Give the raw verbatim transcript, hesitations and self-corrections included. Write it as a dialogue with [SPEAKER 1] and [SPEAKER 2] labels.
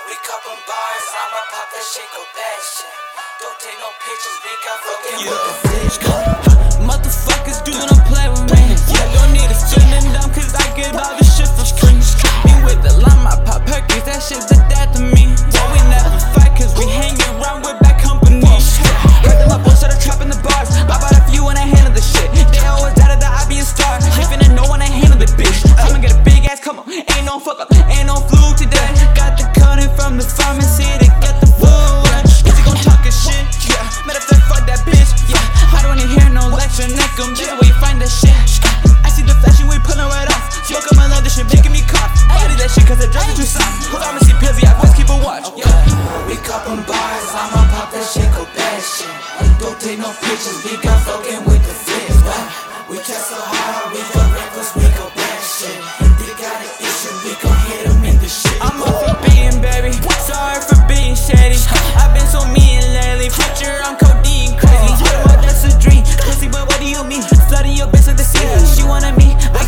[SPEAKER 1] We cupping bars, I'ma pop that shit, go bad shit. Don't take no pictures, we got fucking with the fish.
[SPEAKER 2] Motherfuckers do not play with me. Yeah, don't need to spin them down, cause I get all this shit for free. Me with the lime, I pop perkies, that shit's the dad to me. But we never fight, cause we hang around with bad company. Heard that my boys started trapping the bars. I bought a few and I handled the shit. They always doubted that I'd be a star. They finna know when I handle the bitch. I'ma get a big ass, come on. Ain't no fuck up, ain't no flu today. Got the cutting from the pharmacy to get the food. Is he gon' talk his shit? Yeah. Matter of fact, fuck that bitch. Yeah. I don't wanna hear no lecture, neck 'em. This is where you find that shit. I see the flashy, we pulling right off. Smoke 'em, I love this shit, making me cough. I did that shit cause the drugs are too soft. Pharmacy pills, yeah, boys keep a watch. Yeah.
[SPEAKER 1] We cupping bars, I'ma pop that shit, go bad shit. Don't take no pictures, we got fucking with the flips. We catch so hard, we go reckless, we go bad shit. They got an issue, we gon' hit 'em in the shit.
[SPEAKER 2] I'm off for being baby, sorry for being shady. I've been so mean lately, picture I'm codeine crazy. What, that's a dream, pussy, but what do you mean? Flooding your bitch like the sea, she wanted me, I